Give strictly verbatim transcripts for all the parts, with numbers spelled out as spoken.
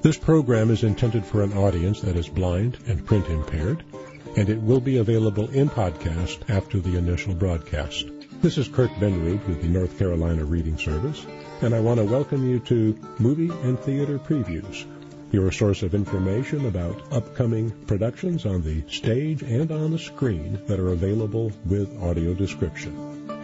This program is intended for an audience that is blind and print impaired, and it will be available in podcast after the initial broadcast. This is Kurt Benrud with the North Carolina Reading Service, and I want to welcome you to Movie and Theater Previews, your source of information about upcoming productions on the stage and on the screen that are available with audio description.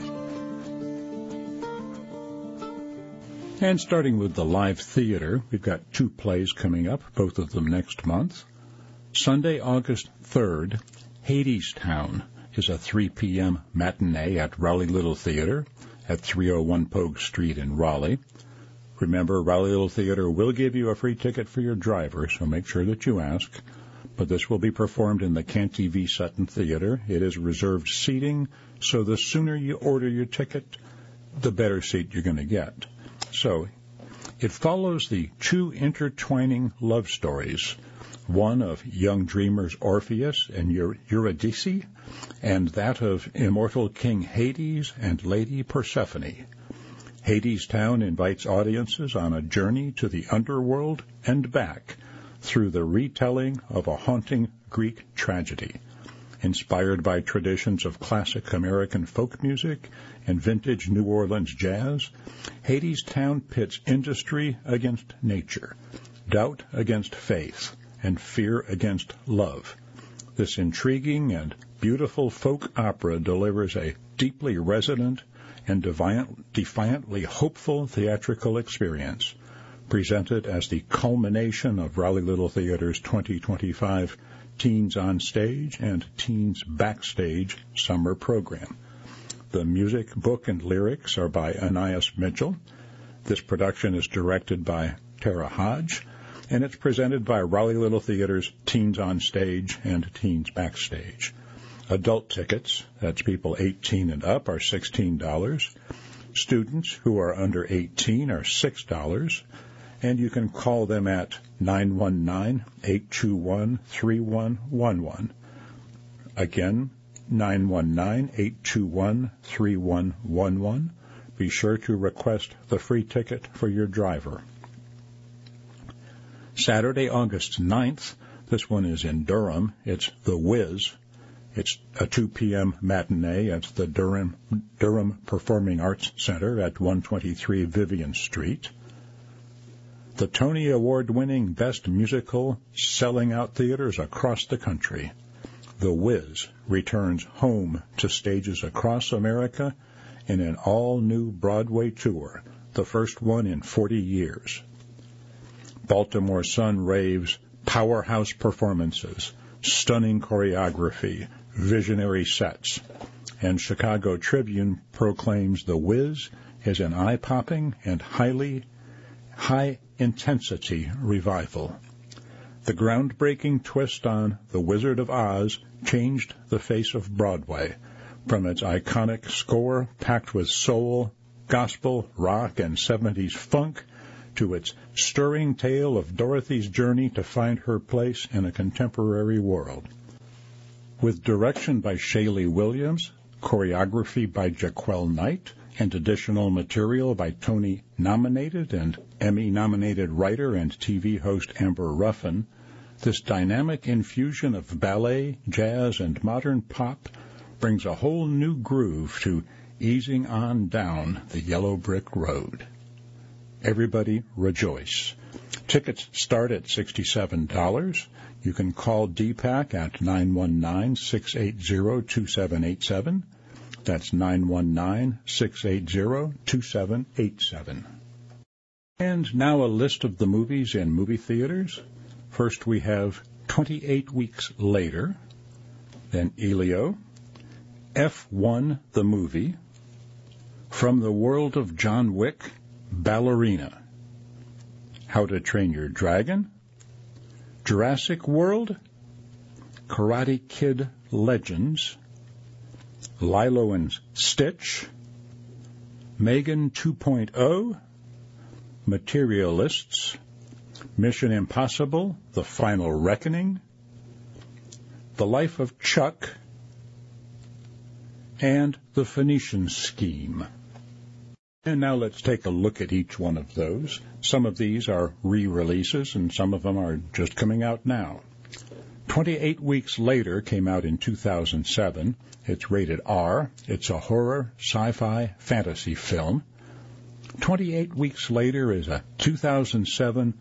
And starting with the live theater, we've got two plays coming up, both of them next month. Sunday, August third, Hadestown is a three p.m. matinee at Raleigh Little Theater at three oh one Pogue Street in Raleigh. Remember, Raleigh Little Theater will give you a free ticket for your driver, so make sure that you ask. But this will be performed in the Canty V. Sutton Theater. It is reserved seating, so the sooner you order your ticket, the better seat you're going to get. So, it follows the two intertwining love stories, one of young dreamers Orpheus and Eurydice, and that of immortal King Hades and Lady Persephone. Hadestown invites audiences on a journey to the underworld and back through the retelling of a haunting Greek tragedy. Inspired by traditions of classic American folk music and vintage New Orleans jazz, Hadestown pits industry against nature, doubt against faith, and fear against love. This intriguing and beautiful folk opera delivers a deeply resonant and defiant, defiantly hopeful theatrical experience, presented as the culmination of Raleigh Little Theater's twenty twenty-five Teens on Stage and Teens Backstage summer program. The music, book, and lyrics are by Anais Mitchell. This production is directed by Tara Hodge, and it's presented by Raleigh Little Theater's Teens on Stage and Teens Backstage. Adult tickets, that's people eighteen and up, are sixteen dollars. Students who are under eighteen are six dollars. And you can call them at nine one nine, eight two one, three one one one. Again, nine one nine, eight two one, three one one one. Be sure to request the free ticket for your driver. Saturday, August ninth, this one is in Durham. It's The Wiz. It's a two p.m. matinee at the Durham, Durham Performing Arts Center at one twenty-three Vivian Street. The Tony Award-winning Best Musical selling out theaters across the country. The Wiz returns home to stages across America in an all-new Broadway tour, the first one in forty years. Baltimore Sun raves powerhouse performances, stunning choreography, visionary sets, and Chicago Tribune proclaims The Wiz is an eye-popping and highly high-intensity revival. The groundbreaking twist on The Wizard of Oz changed the face of Broadway, from its iconic score packed with soul, gospel, rock, and seventies funk, to its stirring tale of Dorothy's journey to find her place in a contemporary world. With direction by Shaylee Williams, choreography by Jaquel Knight, and additional material by Tony-nominated and Emmy-nominated writer and T V host Amber Ruffin, this dynamic infusion of ballet, jazz, and modern pop brings a whole new groove to easing on down the yellow brick road. Everybody rejoice. Tickets start at sixty-seven dollars. You can call D PAC at nine one nine, six eight zero, two seven eight seven. That's nine one nine, six eight zero, two seven eight seven. And now a list of the movies in movie theaters. First we have twenty-eight Weeks Later, then Elio, F one the Movie, From the World of John Wick, Ballerina, How to Train Your Dragon, Jurassic World, Karate Kid Legends, Lilo and Stitch, Megan two point oh, Materialists, Mission Impossible, The Final Reckoning, The Life of Chuck, and The Phoenician Scheme. And now let's take a look at each one of those. Some of these are re-releases, and some of them are just coming out now. twenty-eight Weeks Later came out in two thousand seven. It's rated R. It's a horror, sci-fi, fantasy film. twenty-eight Weeks Later is a two thousand seven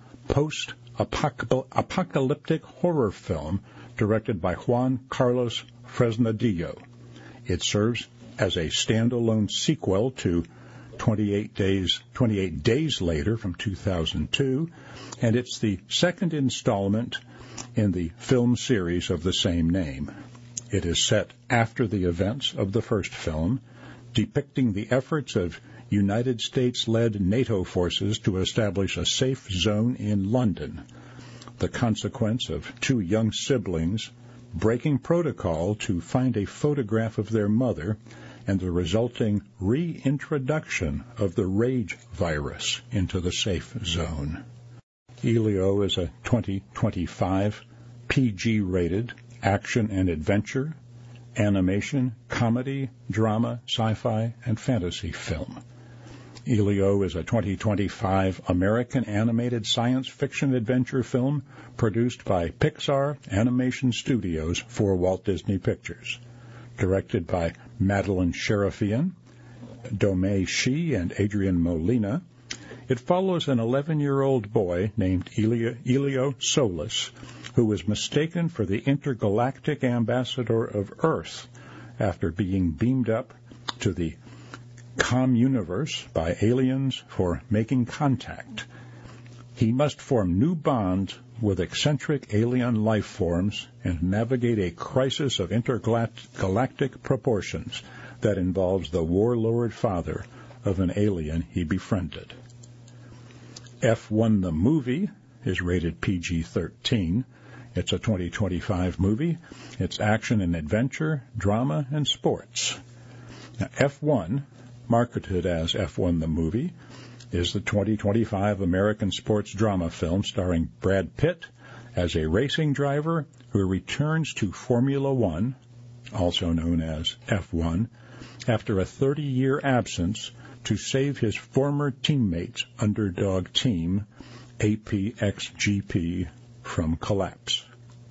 post-apocalyptic horror film directed by Juan Carlos Fresnadillo. It serves as a standalone sequel to twenty-eight days, twenty-eight Days Later from two thousand two, and it's the second installment in the film series of the same name. It is set after the events of the first film, depicting the efforts of United States-led NATO forces to establish a safe zone in London, the consequence of two young siblings breaking protocol to find a photograph of their mother, and the resulting reintroduction of the rage virus into the safe zone. Elio is a twenty twenty-five P G-rated action and adventure, animation, comedy, drama, sci-fi, and fantasy film. Elio is a twenty twenty-five American animated science fiction adventure film produced by Pixar Animation Studios for Walt Disney Pictures. Directed by Madeline Sharafian, Domei Shi, and Adrian Molina, it follows an eleven-year-old boy named Elio, Elio Solis, who was mistaken for the intergalactic ambassador of Earth after being beamed up to the Com-universe by aliens for making contact. He must form new bonds with eccentric alien life forms and navigate a crisis of intergalactic proportions that involves the warlord father of an alien he befriended. F one the Movie is rated P G thirteen. It's a twenty twenty-five movie. It's action and adventure, drama, and sports. Now, F one, marketed as F one the Movie, is the twenty twenty-five American sports drama film starring Brad Pitt as a racing driver who returns to Formula One, also known as F one, after a thirty-year absence to save his former teammate's underdog team, A P X G P, from collapse.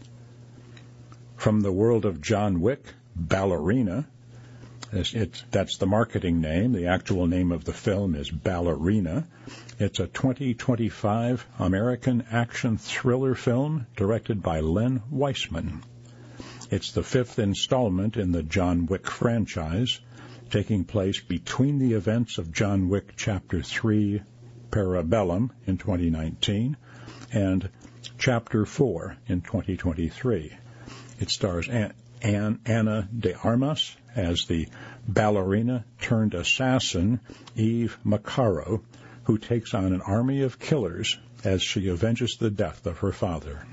From the world of John Wick, Ballerina. It's, it's, that's the marketing name. The actual name of the film is Ballerina. It's a twenty twenty-five American action thriller film directed by Len Weissman. It's the fifth installment in the John Wick franchise, taking place between the events of John Wick Chapter three, Parabellum, in twenty nineteen, and Chapter four in twenty twenty-three. It stars An- An- Ana de Armas as the ballerina-turned-assassin Eve Macaro, who takes on an army of killers as she avenges the death of her father.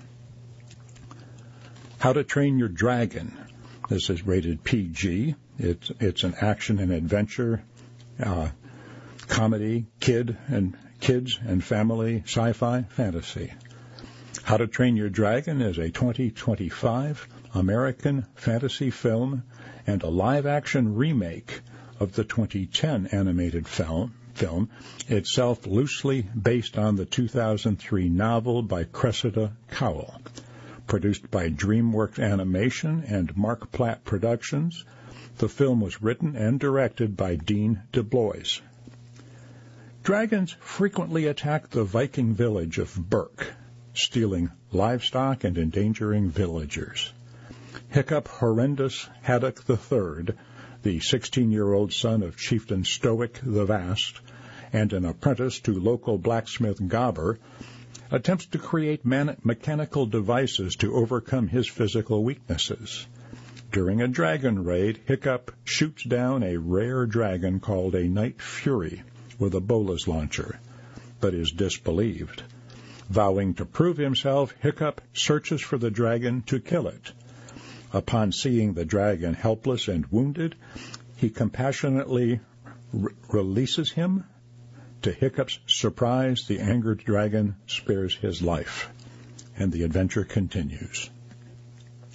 How to Train Your Dragon. This is rated P G. It's, it's an action and adventure, uh, comedy, kid and kids and family, sci-fi, fantasy. How to Train Your Dragon is a twenty twenty-five American fantasy film and a live-action remake of the twenty ten animated film, film, itself loosely based on the two thousand three novel by Cressida Cowell. Produced by DreamWorks Animation and Mark Platt Productions, the film was written and directed by Dean DeBlois. Dragons frequently attack the Viking village of Berk, stealing livestock and endangering villagers. Hiccup Horrendous Haddock the Third, the sixteen-year-old son of Chieftain Stoic the Vast, and an apprentice to local blacksmith Gobber, attempts to create man- mechanical devices to overcome his physical weaknesses. During a dragon raid, Hiccup shoots down a rare dragon called a Night Fury with a bolas launcher, but is disbelieved. Vowing to prove himself, Hiccup searches for the dragon to kill it. Upon seeing the dragon helpless and wounded, he compassionately re- releases him. To Hiccup's surprise, the angered dragon spares his life, and the adventure continues.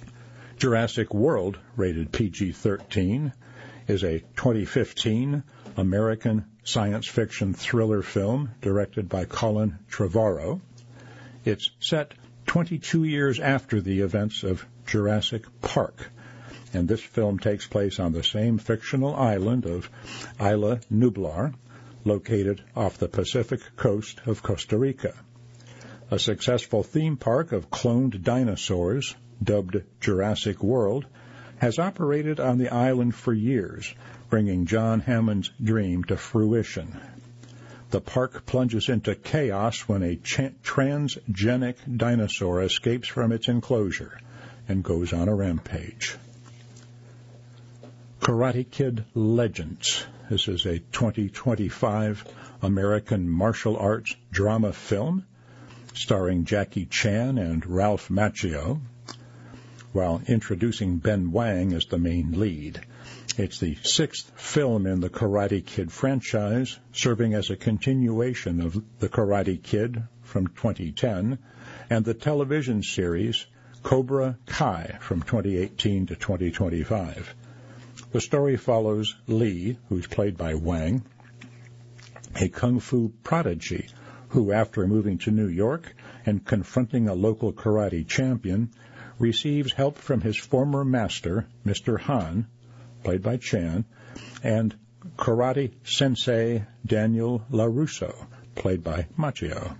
Jurassic World, rated P G thirteen, is a twenty fifteen American science fiction thriller film directed by Colin Trevorrow. It's set twenty-two years after the events of Jurassic Park, and this film takes place on the same fictional island of Isla Nublar, located off the Pacific coast of Costa Rica. A successful theme park of cloned dinosaurs, dubbed Jurassic World, has operated on the island for years, bringing John Hammond's dream to fruition. The park plunges into chaos when a ch- transgenic dinosaur escapes from its enclosure and goes on a rampage. Karate Kid Legends. This is a twenty twenty-five American martial arts drama film starring Jackie Chan and Ralph Macchio, while introducing Ben Wang as the main lead. It's the sixth film in the Karate Kid franchise, serving as a continuation of The Karate Kid from twenty ten and the television series Cobra Kai from twenty eighteen to twenty twenty-five. The story follows Lee, who's played by Wang, a kung fu prodigy who, after moving to New York and confronting a local karate champion, receives help from his former master, Mister Han, played by Chan, and karate sensei Daniel LaRusso, played by Macchio.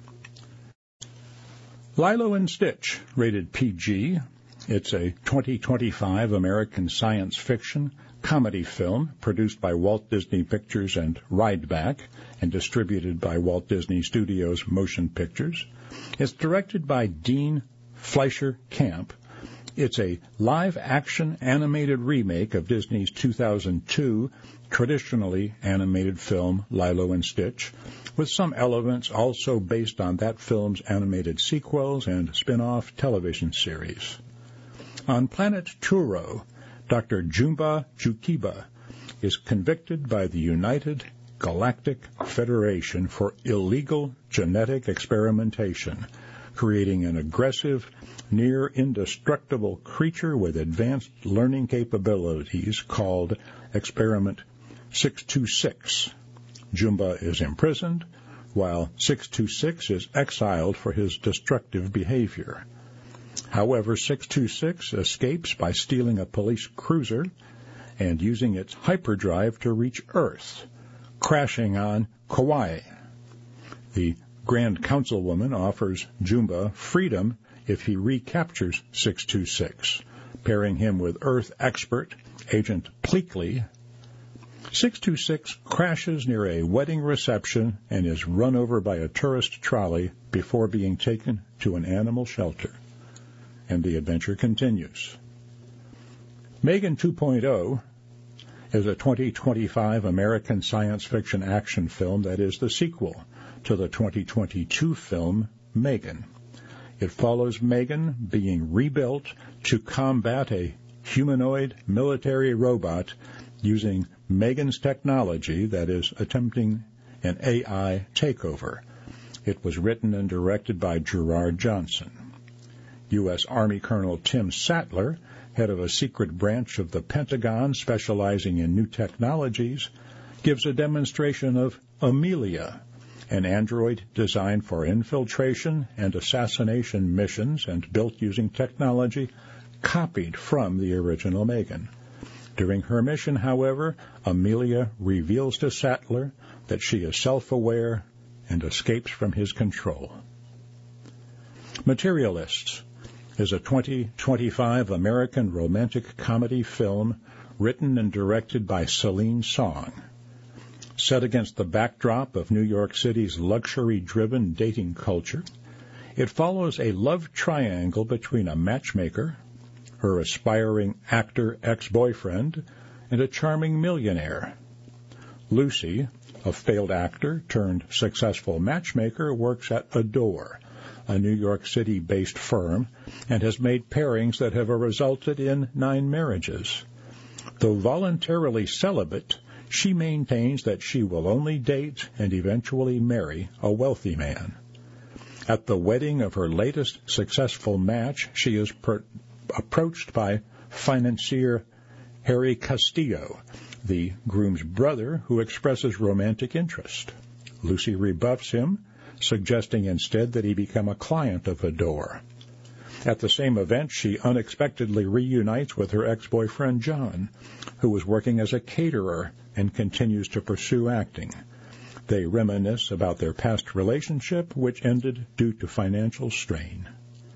Lilo and Stitch, rated P G. It's a twenty twenty-five American science fiction comedy film produced by Walt Disney Pictures and Rideback and distributed by Walt Disney Studios Motion Pictures. It's directed by Dean Fleischer Camp. It's a live-action animated remake of Disney's two thousand two traditionally animated film Lilo and Stitch, with some elements also based on that film's animated sequels and spin-off television series. On planet Turo, Doctor Jumba Jukiba is convicted by the United Galactic Federation for illegal genetic experimentation, creating an aggressive, near-indestructible creature with advanced learning capabilities called Experiment six two six. Jumba is imprisoned, while six two six is exiled for his destructive behavior. However, six two six escapes by stealing a police cruiser and using its hyperdrive to reach Earth, crashing on Kauai. The Grand Councilwoman offers Jumba freedom if he recaptures six two six, pairing him with Earth expert Agent Pleakley. six two six crashes near a wedding reception and is run over by a tourist trolley before being taken to an animal shelter. And the adventure continues. Megan two point oh is a twenty twenty-five American science fiction action film that is the sequel to the twenty twenty-two film Megan. It follows Megan being rebuilt to combat a humanoid military robot using Megan's technology that is attempting an A I takeover. It was written and directed by Gerard Johnson. U S Army Colonel Tim Sattler, head of a secret branch of the Pentagon specializing in new technologies, gives a demonstration of Amelia, an android designed for infiltration and assassination missions and built using technology copied from the original Megan. During her mission, however, Amelia reveals to Sattler that she is self-aware and escapes from his control. Materialists is a twenty twenty-five American romantic comedy film written and directed by Celine Song. Set against the backdrop of New York City's luxury-driven dating culture, it follows a love triangle between a matchmaker, her aspiring actor ex-boyfriend, and a charming millionaire. Lucy, a failed actor turned successful matchmaker, works at Adore, a New York City-based firm, and has made pairings that have resulted in nine marriages. Though voluntarily celibate, she maintains that she will only date and eventually marry a wealthy man. At the wedding of her latest successful match, she is per- approached by financier Harry Castillo, the groom's brother who expresses romantic interest. Lucy rebuffs him, suggesting instead that he become a client of Adore. At the same event, she unexpectedly reunites with her ex-boyfriend John, who was working as a caterer and continues to pursue acting. They reminisce about their past relationship, which ended due to financial strain.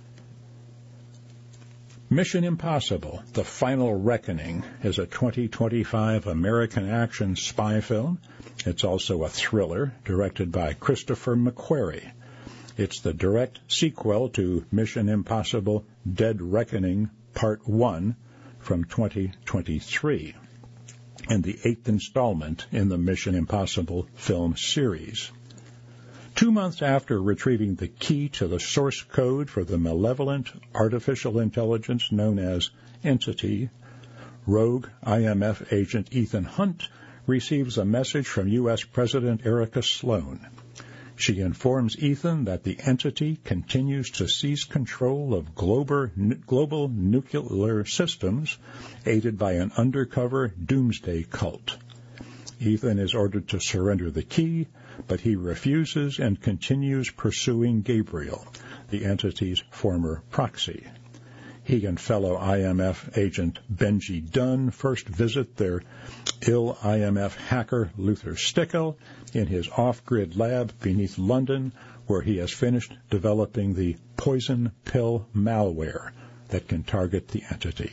Mission Impossible: The Final Reckoning is a twenty twenty-five American action spy film. It's also a thriller directed by Christopher McQuarrie. It's the direct sequel to Mission Impossible: Dead Reckoning Part one from twenty twenty-three, and the eighth installment in the Mission Impossible film series. Two months after retrieving the key to the source code for the malevolent artificial intelligence known as Entity, rogue I M F agent Ethan Hunt receives a message from U S President Erica Sloan. She informs Ethan that the Entity continues to seize control of global, global nuclear systems, aided by an undercover doomsday cult. Ethan is ordered to surrender the key, but he refuses and continues pursuing Gabriel, the Entity's former proxy. He and fellow I M F agent Benji Dunn first visit their ill I M F hacker Luther Stickle in his off-grid lab beneath London, where he has finished developing the poison pill malware that can target the Entity.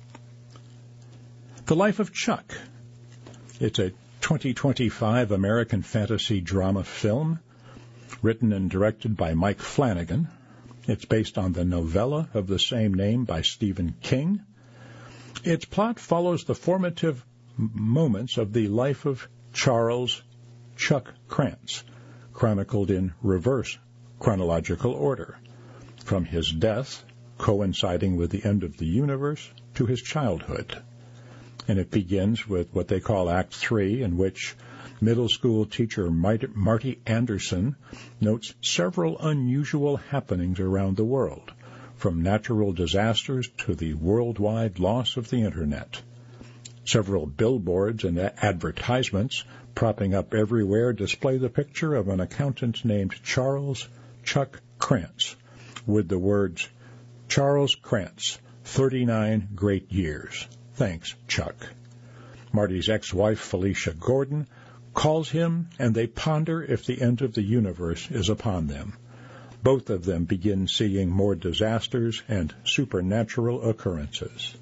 The Life of Chuck. It's a twenty twenty-five American fantasy drama film written and directed by Mike Flanagan. It's based on the novella of the same name by Stephen King. Its plot follows the formative moments of the life of Charles Chuck Krantz, chronicled in reverse chronological order, from his death, coinciding with the end of the universe, to his childhood. And it begins with what they call Act Three, in which middle school teacher Marty Anderson notes several unusual happenings around the world, from natural disasters to the worldwide loss of the Internet. Several billboards and advertisements propping up everywhere display the picture of an accountant named Charles Chuck Krantz, with the words, "Charles Krantz, thirty-nine great years. Thanks, Chuck." Marty's ex-wife, Felicia Gordon, calls him, and they ponder if the end of the universe is upon them. Both of them begin seeing more disasters and supernatural occurrences.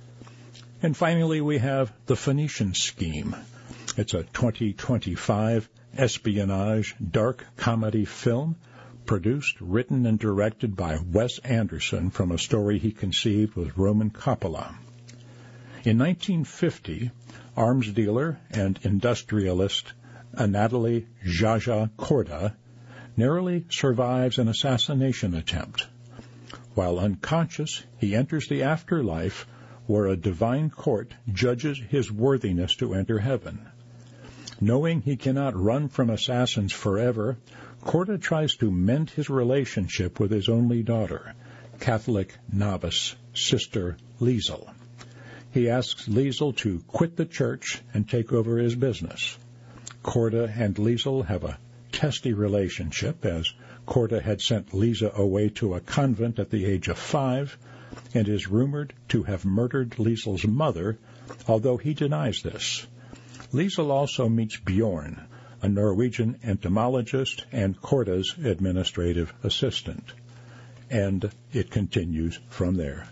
And finally, we have The Phoenician Scheme. It's a twenty twenty-five espionage dark comedy film produced, written, and directed by Wes Anderson from a story he conceived with Roman Coppola. In nineteen fifty, arms dealer and industrialist Anatoly Zsa Korda narrowly survives an assassination attempt. While unconscious, he enters the afterlife, where a divine court judges his worthiness to enter heaven. Knowing he cannot run from assassins forever, Korda tries to mend his relationship with his only daughter, Catholic novice Sister Liesel. He asks Liesel to quit the church and take over his business. Korda and Liesel have a testy relationship, as Korda had sent Lisa away to a convent at the age of five and is rumored to have murdered Liesel's mother, although he denies this. Liesel also meets Bjorn, a Norwegian entomologist and Korda's administrative assistant. And it continues from there.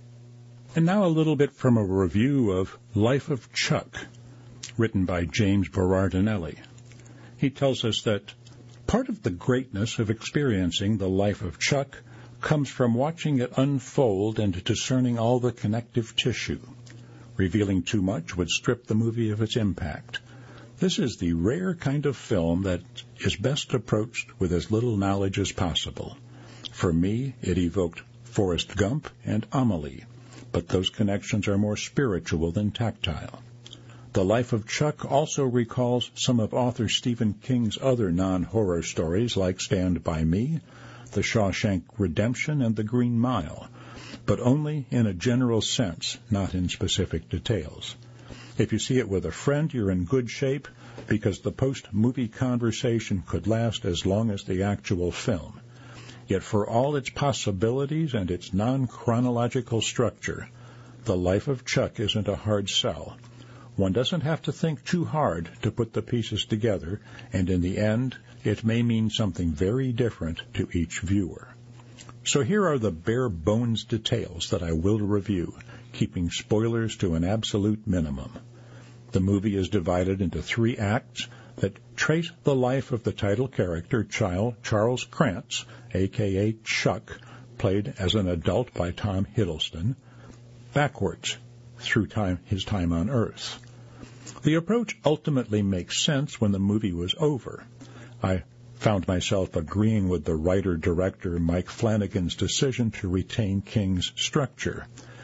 And now a little bit from a review of Life of Chuck, written by James Berardinelli. He tells us that part of the greatness of experiencing the life of Chuck comes from watching it unfold and discerning all the connective tissue. Revealing too much would strip the movie of its impact. This is the rare kind of film that is best approached with as little knowledge as possible. For me, it evoked Forrest Gump and Amelie, but those connections are more spiritual than tactile. The Life of Chuck also recalls some of author Stephen King's other non-horror stories like Stand By Me, The Shawshank Redemption, and The Green Mile, but only in a general sense, not in specific details. If you see it with a friend, you're in good shape because the post-movie conversation could last as long as the actual film. Yet for all its possibilities and its non-chronological structure, The Life of Chuck isn't a hard sell. One doesn't have to think too hard to put the pieces together, and in the end, it may mean something very different to each viewer. So here are the bare-bones details that I will review, keeping spoilers to an absolute minimum. The movie is divided into three acts that trace the life of the title character, Charles Krantz, a k a. Chuck, played as an adult by Tom Hiddleston, backwards through time, his time on Earth. The approach ultimately makes sense when the movie was over. I found myself agreeing with the writer-director Mike Flanagan's decision to retain King's structure.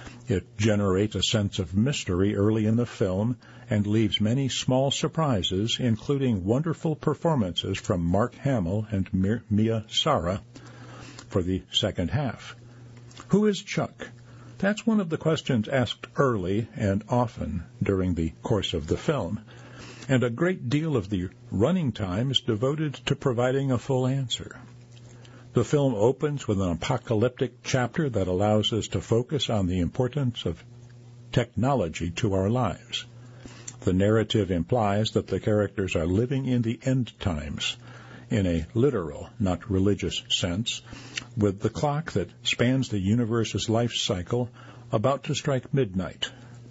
It generates a sense of mystery early in the film and leaves many small surprises, including wonderful performances from Mark Hamill and Mia Sara for the second half. Who is Chuck? That's one of the questions asked early and often during the course of the film, and a great deal of the running time is devoted to providing a full answer. The film opens with an apocalyptic chapter that allows us to focus on the importance of technology to our lives. The narrative implies that the characters are living in the end times, in a literal, not religious sense, with the clock that spans the universe's life cycle about to strike midnight.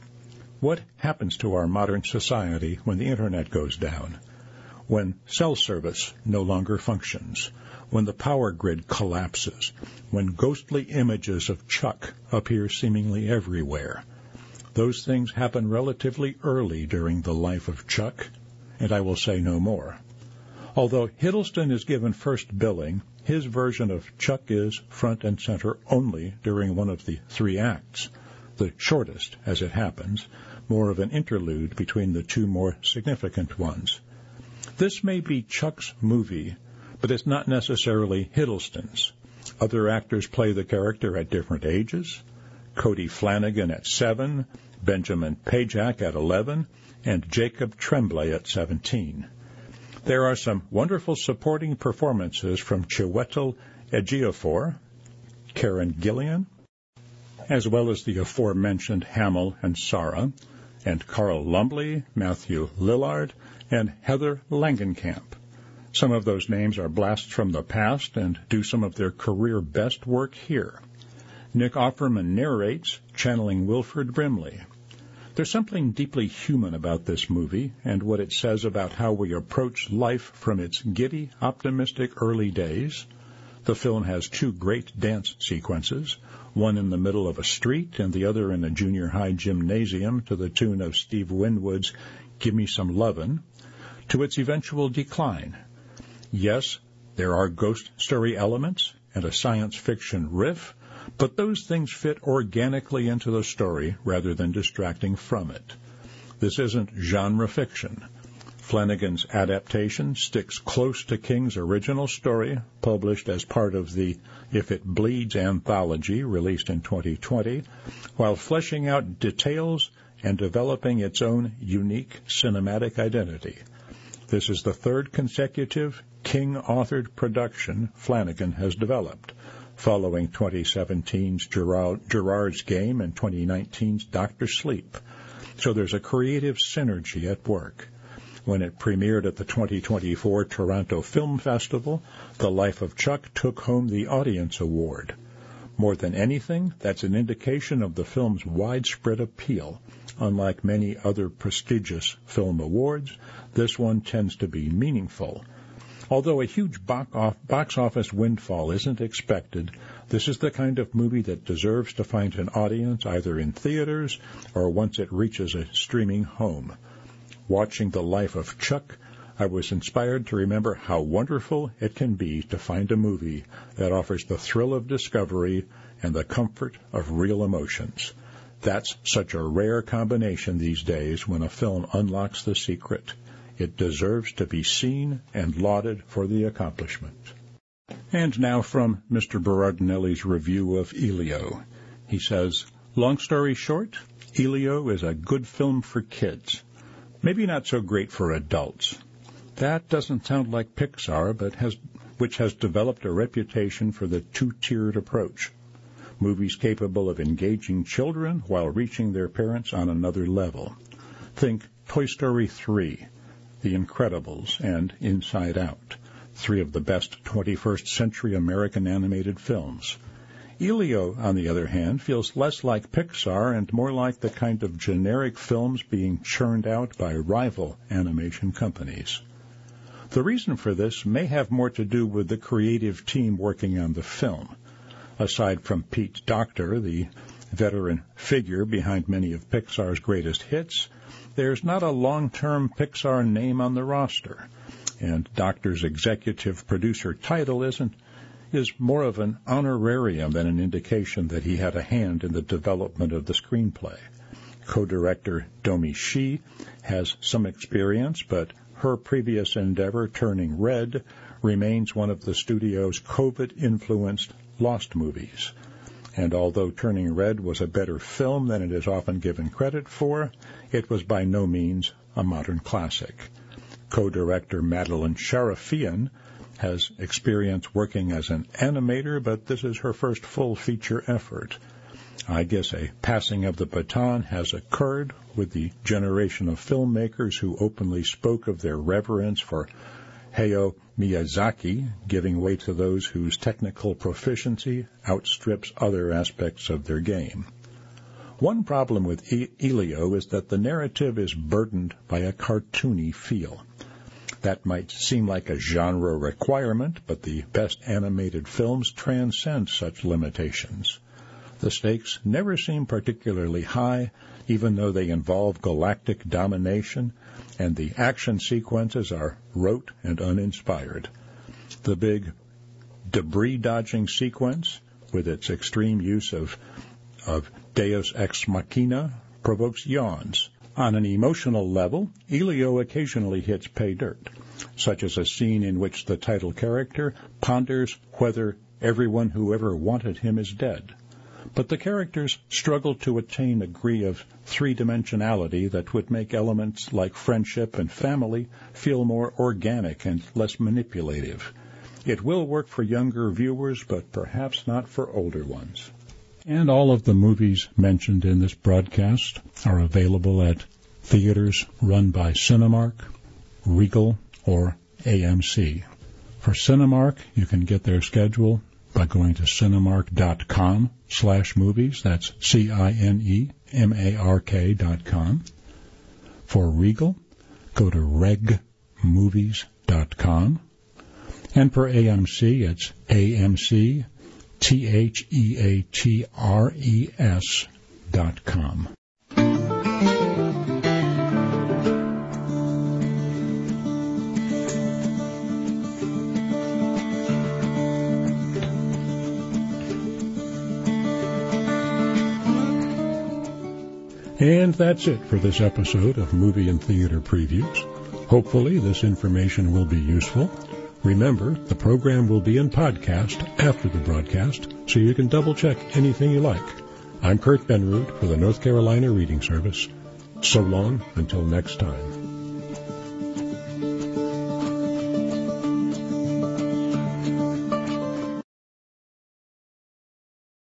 What happens to our modern society when the Internet goes down? When cell service no longer functions? When the power grid collapses? When ghostly images of Chuck appear seemingly everywhere? Those things happen relatively early during the life of Chuck, and I will say no more. Although Hiddleston is given first billing, his version of Chuck is front and center only during one of the three acts, the shortest, as it happens, more of an interlude between the two more significant ones. This may be Chuck's movie, but it's not necessarily Hiddleston's. Other actors play the character at different ages. Cody Flanagan at seven, Benjamin Pajak at eleven, and Jacob Tremblay at seventeen. There are some wonderful supporting performances from Chiwetel Ejiofor, Karen Gillian, as well as the aforementioned Hamill and Sara, and Carl Lumbly, Matthew Lillard, and Heather Langenkamp. Some of those names are blasts from the past and do some of their career best work here. Nick Offerman narrates, channeling Wilford Brimley. There's something deeply human about this movie and what it says about how we approach life from its giddy, optimistic early days. The film has two great dance sequences, one in the middle of a street and the other in a junior high gymnasium to the tune of Steve Winwood's Gimme Some Lovin', to its eventual decline. Yes, there are ghost story elements and a science fiction riff, but those things fit organically into the story rather than distracting from it. This isn't genre fiction. Flanagan's adaptation sticks close to King's original story, published as part of the If It Bleeds anthology, released in twenty twenty, while fleshing out details and developing its own unique cinematic identity. This is the third consecutive King-authored production Flanagan has developed, following twenty seventeen's Gerard, Gerard's Game and twenty nineteen's Doctor Sleep. So there's a creative synergy at work. When it premiered at the twenty twenty-four Toronto Film Festival, The Life of Chuck took home the Audience Award. More than anything, that's an indication of the film's widespread appeal. Unlike many other prestigious film awards, this one tends to be meaningful. Although a huge box office windfall isn't expected, this is the kind of movie that deserves to find an audience either in theaters or once it reaches a streaming home. Watching The Life of Chuck, I was inspired to remember how wonderful it can be to find a movie that offers the thrill of discovery and the comfort of real emotions. That's such a rare combination these days when a film unlocks the secret. It deserves to be seen and lauded for the accomplishment. And now from Mister Berardinelli's review of Elio. He says, Long story short, Elio is a good film for kids. Maybe not so great for adults. That doesn't sound like Pixar, but has which has developed a reputation for the two-tiered approach. Movies capable of engaging children while reaching their parents on another level. Think Toy Story three, The Incredibles, and Inside Out, three of the best twenty-first century American animated films. Elio, on the other hand, feels less like Pixar and more like the kind of generic films being churned out by rival animation companies. The reason for this may have more to do with the creative team working on the film. Aside from Pete Docter, the veteran figure behind many of Pixar's greatest hits, there's not a long-term Pixar name on the roster, and Docter's executive producer title isn't is more of an honorarium than an indication that he had a hand in the development of the screenplay. Co-director Domi Shi has some experience, but her previous endeavor, Turning Red, remains one of the studio's COVID-influenced lost movies. And although Turning Red was a better film than it is often given credit for, it was by no means a modern classic. Co-director Madeline Sharafian has experience working as an animator, but this is her first full feature effort. I guess a passing of the baton has occurred with the generation of filmmakers who openly spoke of their reverence for Hayao Miyazaki, giving way to those whose technical proficiency outstrips other aspects of their game. One problem with e- Elio is that the narrative is burdened by a cartoony feel. That might seem like a genre requirement, but the best animated films transcend such limitations. The stakes never seem particularly high, even though they involve galactic domination, and the action sequences are rote and uninspired. The big debris-dodging sequence, with its extreme use of, of Deus Ex Machina, provokes yawns. On an emotional level, Elio occasionally hits pay dirt, such as a scene in which the title character ponders whether everyone who ever wanted him is dead. But the characters struggle to attain a degree of three-dimensionality that would make elements like friendship and family feel more organic and less manipulative. It will work for younger viewers, but perhaps not for older ones. And all of the movies mentioned in this broadcast are available at theaters run by Cinemark, Regal, or A M C. For Cinemark, you can get their schedule by going to cinemark.com slash movies. That's C I N E M A R K dot com. For Regal, go to reg movies dot com. And for A M C, it's A M C T H E A T R E S dot com. And that's it for this episode of Movie and Theater Previews. Hopefully this information will be useful. Remember, the program will be in podcast after the broadcast, so you can double-check anything you like. I'm Kurt Benrud for the North Carolina Reading Service. So long until next time.